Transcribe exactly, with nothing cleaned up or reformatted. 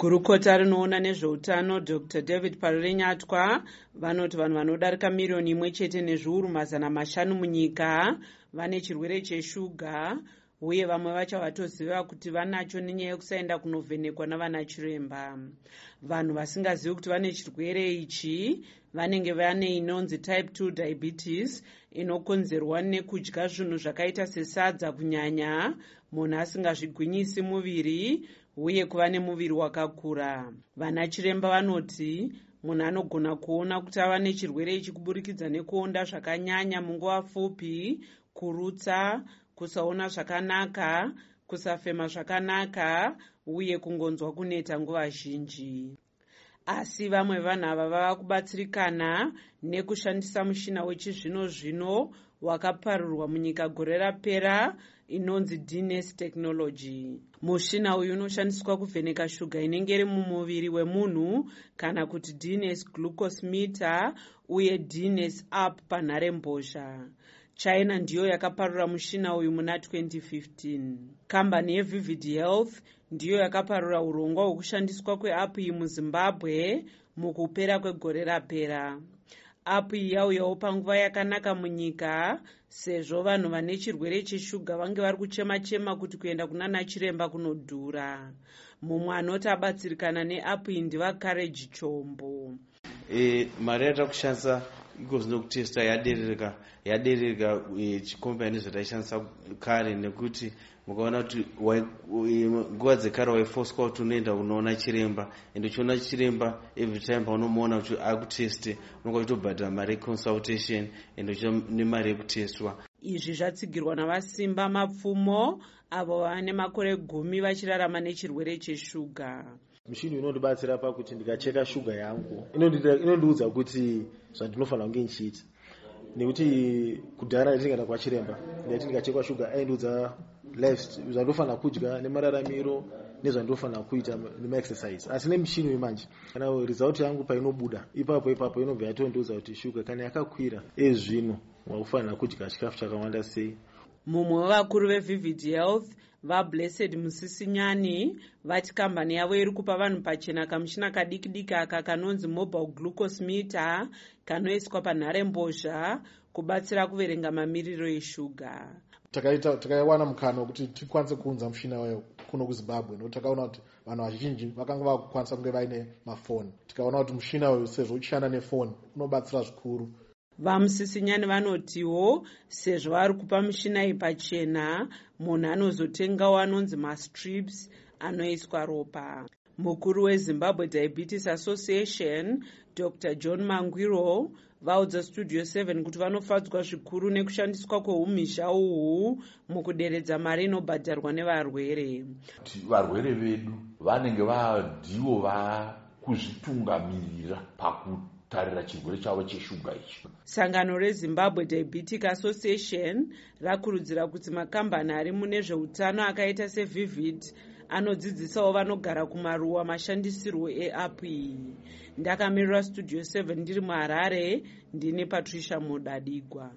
Gurukota rinoona nezveutano Doctor David Paririnyatwa vanoti vanhu vanodarika miriyoni imwe chete nezviuru mazana mashanu munyika vane chirwere cheshuga, uye vamwe vacho vatoziva kuti vanacho nenyaya yekusaenda kunovhenekwa navana chiremba. Vanhu vasingazivi kuti vane chirwere ichi vanenge vane inonzi type two diabetes inokonzerwa nekudya zvinhu zvakaita sesadza kunyanya, munhu asingazvigwinyisi muviri uye kuva nemuviri wakakura. Vana chiremba vanoti munhu anogona kuona kuti ava nechirwere ichi kuburikidza nekuonda zvakanyanya munguva pfupi, kurutsa, kusaona zvakanaka, kusafema zvakanaka uye kungonzwa kuneta nguva zhinji. Asi vamwe vanhu ava vava kubatsirikana nekushandisa mushina wechizvino zvino wakaparurwa munyika gore rapera inonzi D N S technology. Mushina uyu unoshandiswa kuvheneka shuga inenge iri mumuviri wemunhu kana kuti D N S glucose meter uye D N S app panharembozha. China ndiyo yakaparura mushina uyu muna twenty fifteen. Kambani yeVivid Health ndiyo yakaparura urongwa hwekushandiswa kweapp iyi muZimbabwe mukupera kwegore rapera. App iyi yauyawo panguva yakanaka munyika sezvo vanhu vane chirwere cheshuga vange vari kuchema-chema kuti kuenda kunana chiremba kunodhura. Mumwe anoti abatsirikana neapp iyi ndiva Courage Chombo. E, mari yataka kushandisa iko zvino kutesta yaderereka yaderereka chikombani zvataishandisa kare, nekuti mukaona kuti nguva dzekare waifoswa kuti unoenda unoona chiremba, ende uchiona chiremba every time paunomuona kuti akuteste unonga uchitobhadhara mari yeconsultation ende uchiona nemari yekutestwa. Izvi zvatsigirwa navasimba mapfumo avo vane makore gumi vachirarama nechirwere cheshuga. Mishini inondibatsira pakuti ndikacheka shuga yangu inondiudza kuti zvandinofanira kunge ndichiita, nekuti kudhara ndingaenda kwachiremba ndati ndikachekwa shuga aindiudza life zvandinofanira kudya nemararamiro nezvandinofanira kuita nemaexercise. Asi nemishini wemanje kana result yangu painobuda ipapo ipapo inobva yatondiudza kuti shuga kana yakakwira ezvino wakufanira kudya chikafu chakawanda sei. Mumwe wevakuru veVivid Health vaBlessed Musisinyani vati kambani yavo iri kupa vanhu pachena kamushina kadiki-diki aka kanonzi mobile glucose meter kanoiswa panharembozha kubatsira kuverenga mamiriro eshuga. Takaita takaiwana mukana wekuti tikwanise kuunza mushina wayo kuno kuZimbabwe, nokuti takaona kuti vanhu vazhinji vakanga vakukwanisa kunge vaine mafoni. Tikaona kuti mushina uyu sezvo uchishanda nefoni unobatsira zvikuru. VaMusisinyani vanotiwo sezvo vari kupa mushina iyi pachena, munhu anozotengawo anonzi mastrips anoiswa ropa. Mukuru weZimbabwe Diabetes Association Doctor John Mangwiro vaudza Studio seven kuti vanofadzwa zvikuru nekushandiswa kweumhizha uhu mukuderedza mari inobhadharwa nevarwere. Varwere vedu vanenge vandivo vakuzvitungamirira paku tarira chirwere chavo cheshuga ichi. Sangano reZimbabwe Diabetic Association rakurudzira kuti makambani ari mune zveutano akaita seVivid anodzidzisawo vanogara kumaruwa mashandisirwo eapp iyi. Ndakamirira Studio seven ndiri muHarare, ndine Patricia Mudadigwa.